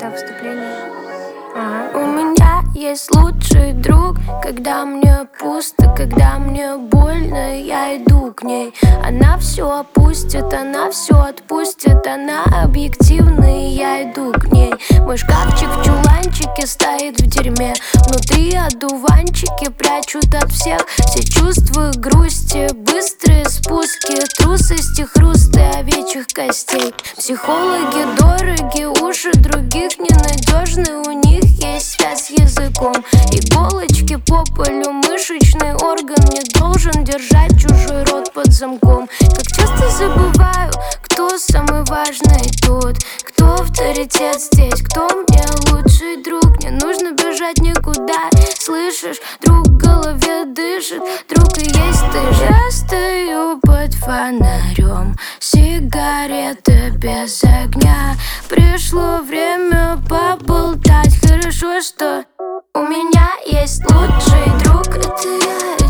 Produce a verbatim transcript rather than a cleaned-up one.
Да, выступление. Ага. У меня есть лучший друг, когда мне пусто, когда мне больно, я иду к ней. Она все опустит, она все отпустит, она объективна, и я иду к ней. Мой шкафчик в чуланчике стоит в дерьме. Внутри одуванчики прячут от всех все чувства грусти, быстрые спуски, трусости, хрусты овечьих костей. Психологи дороги, уши других ненадежны, у них есть связь с языком. Иголочки по полю, мышечный орган не должен держать чужой рот под замком. Как часто забываю, кто самый важный тут, кто авторитет здесь, кто мне лучший друг. Не нужно бежать никуда, слышишь, друг в голове дышит, друг и есть ты же. Я стою под фонарем, сигарета без огня. Пришло время поболтать, хорошо, что у меня есть лучший друг, это я.